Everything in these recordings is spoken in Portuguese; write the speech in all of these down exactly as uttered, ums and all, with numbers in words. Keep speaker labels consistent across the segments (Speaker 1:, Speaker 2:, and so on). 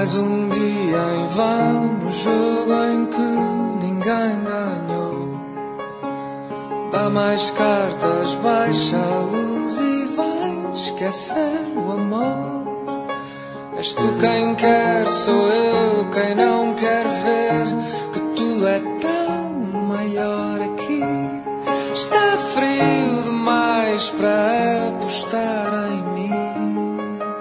Speaker 1: Mais um dia em vão, no jogo em que ninguém ganhou. Dá mais cartas, baixa a luz e vai esquecer o amor. És tu quem quer, sou eu quem não quer ver que tudo é tão maior aqui. Está frio demais para apostar em mim.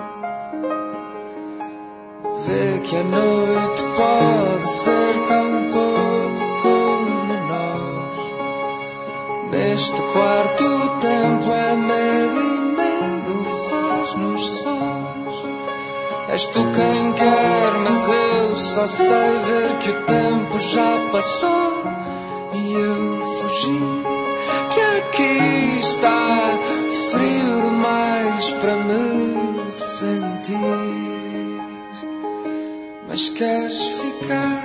Speaker 1: Vê que a noite pode ser tão pouco como nós. Neste quarto o tempo é medo e medo faz-nos sós. És tu quem quer, mas eu só sei ver que o tempo já passou e eu fugi. Que aqui está frio demais para me sentir. Mas queres ficar?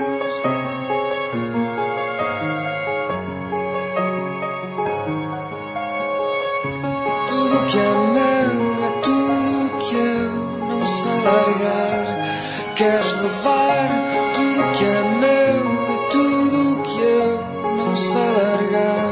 Speaker 1: Tudo que é meu é tudo que eu não sei largar. Queres levar tudo que é meu é tudo que eu não sei largar.